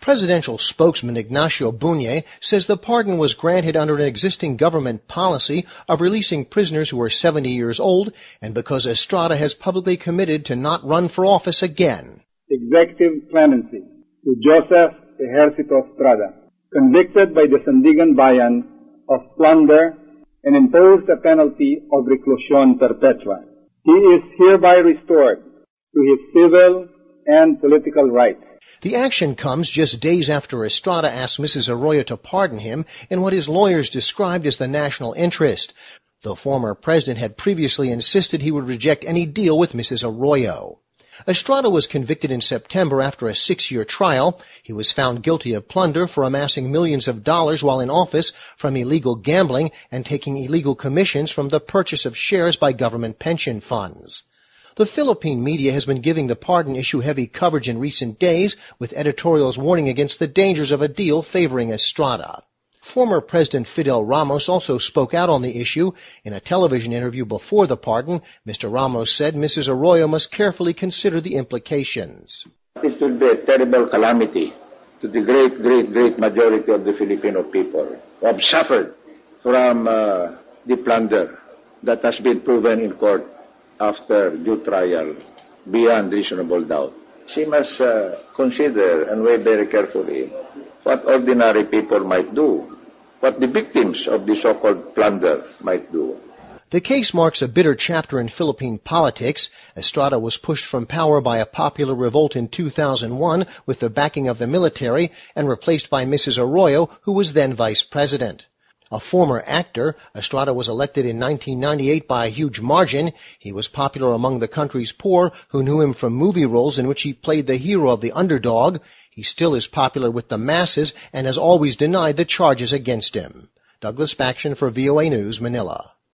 Presidential spokesman Ignacio Buñe says the pardon was granted under an existing government policy of releasing prisoners who are 70 years old and because Estrada has publicly committed to not run for office again. Executive clemency to Joseph Ejercito Estrada, convicted by the Sandigan Bayan of plunder and imposed a penalty of reclusión perpetua. He is hereby restored to his civil and political rights. The action comes just days after Estrada asked Mrs. Arroyo to pardon him in what his lawyers described as the national interest. The former president had previously insisted he would reject any deal with Mrs. Arroyo. Estrada was convicted in September after a 6-year trial. He was found guilty of plunder for amassing millions of dollars while in office from illegal gambling and taking illegal commissions from the purchase of shares by government pension funds. The Philippine media has been giving the pardon issue heavy coverage in recent days, with editorials warning against the dangers of a deal favoring Estrada. Former President Fidel Ramos also spoke out on the issue. In a television interview before the pardon, Mr. Ramos said Mrs. Arroyo must carefully consider the implications. It will be a terrible calamity to the great majority of the Filipino people who have suffered from the plunder that has been proven in court after due trial beyond reasonable doubt. She must consider and weigh very carefully what ordinary people might do, what the victims of the so-called plunder might do. The case marks a bitter chapter in Philippine politics. Estrada was pushed from power by a popular revolt in 2001 with the backing of the military and replaced by Mrs. Arroyo, who was then vice president. A former actor, Estrada was elected in 1998 by a huge margin. He was popular among the country's poor, who knew him from movie roles in which he played the hero of the underdog. He still is popular with the masses and has always denied the charges against him. Douglas Baction for VOA News, Manila.